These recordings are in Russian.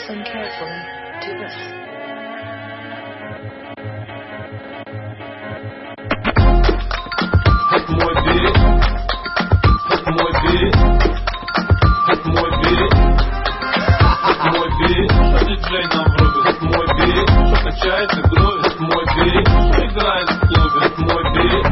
Listen carefully to this. Это мой бит, это мой бит, это мой бит, это мой бит, что диджей нам врубит, это мой бит, что качает и грубит, это мой бит, что играет в клубе, это мой бит.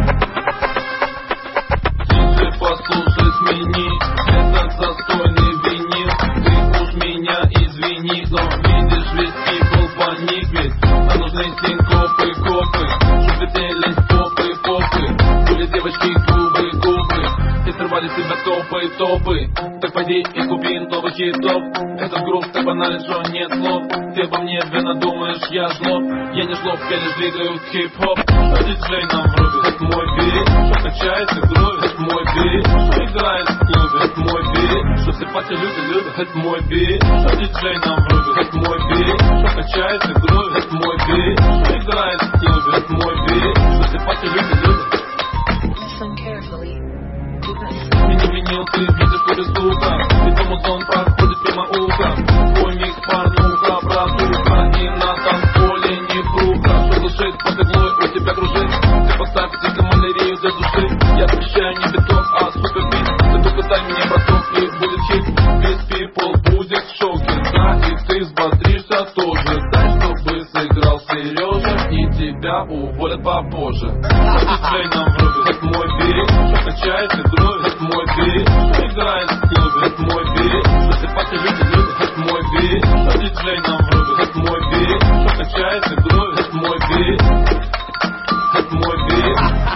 Диджей, послушай, смени, это застойный винил, ты уж меня извини, но видишь, весь people паник ведь, а нужны синкопы, копы, чтобы летели попы, попы, были девочки губы, губы, и срывали с себя топы, топы. Так пойди и купи новых хитов. Этот грув так банален, что нет слов. Ты обо мне верно думаешь, я жлоб. Я не жлоб, я лишь двигаю хип-хоп. Что диджей нам врубит, это мой бит, что качает и грубит, это мой бит, что играет в клубе, это мой бит, что все пати люди любят, это мой бит, что диджей нам врубит, это мой бит, что качает и грубит, это мой бит, что играет в клубе, это мой бит, что все пати люди любят. Listen carefully to this. Мини-винил, ты видишь, что без звука, ведь музон проходит мимо уха. Твой микс, порнуха, братуха, и на танцполе не пруха. Что слушает под иглой, у тебя кружит. Ты поставь психомалярию для души. Я обещаю не биток, а супер бит. Ты только дай мне браток, и будет хит. Весь people будет в шоке, да, и ты взбодришься тоже. Дай, чтобы сыграл Сережа, и тебя уволят попозже. Диджей нам врубит, это мой бит, что качает и грубит, это мой бит, что играет в клубе, это мой бит, что все пати люди любят, это мой бит, что диджей нам врубит, это мой бит, что качает и грубит, это mой bit, это мой бит.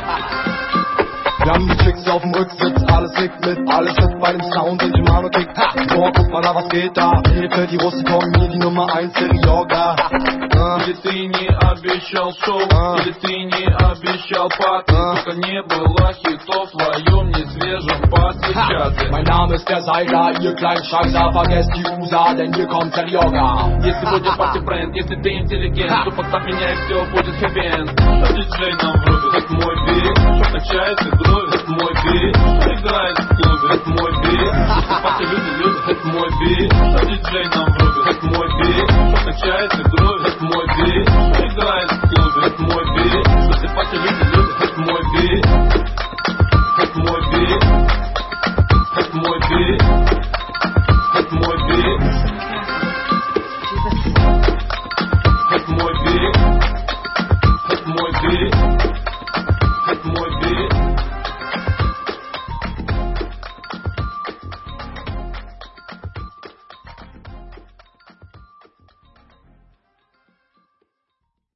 Wir haben die Chicks auf dem Rücksitz, alles liegt mit, alles hit bei dem Sound und dem Mano-Kick. Boah, guck mal da, was geht da? Hilfe, die Russen kommen hier, die Nummer 1 in Yoga. Или ты не обещал шоу, или ты не обещал пати, только не было хитов в твоем несвежем пати-чате. Mein Name ist der Seiler, ihr kleinen Scheißer, vergesst die USA, denn hier kommt der Yoga. Если будет пати-бренд, если ты интеллигент, то поставь меня и все будет хэппи-энд. Что диджей нам врубит, это мой бит, что качает и грубит, это мой бит, что играет в